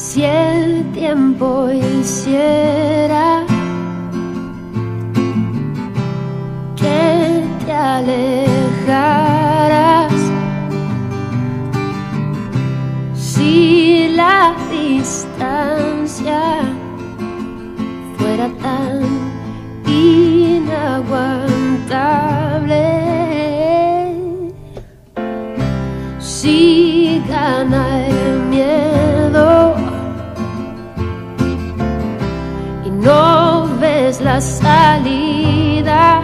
Si el tiempo hiciera que te alejaras, si la distancia fuera tan inaguantable, si gana el miedo y no ves la salida,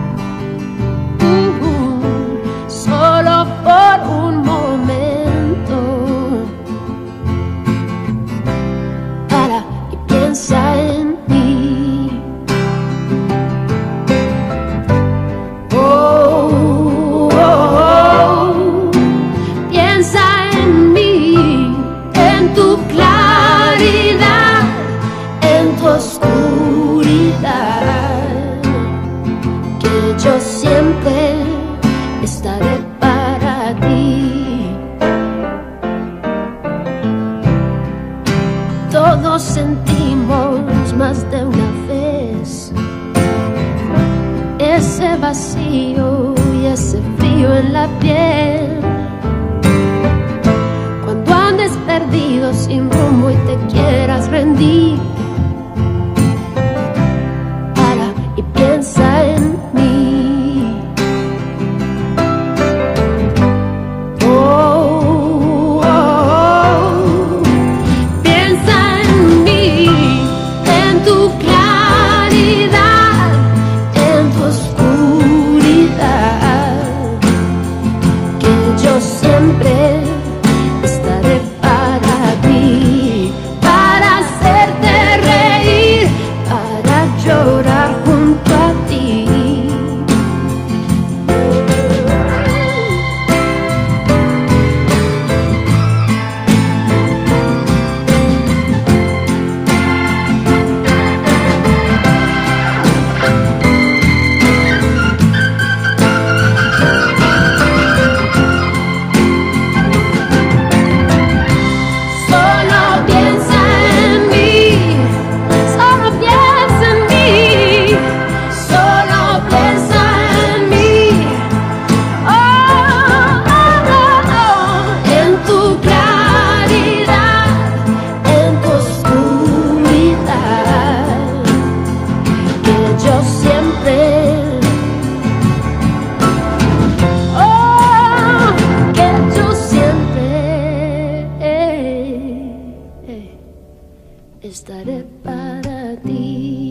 solo por un momento, para y piensa en mí. Piensa en mí, en tu claridad, en tu oscuridad, que yo siempre estaré para ti. Todos sentimos más de una vez ese vacío y ese frío en la piel, cuando andes perdido sin rumbo y te quieras rendir. Para y piensa en mí. Piensa en mí, en tu claridad, en tu oscuridad, que yo siempre estaré para ti, para hacerte reír, para llorar junto a ti. Estaré para ti.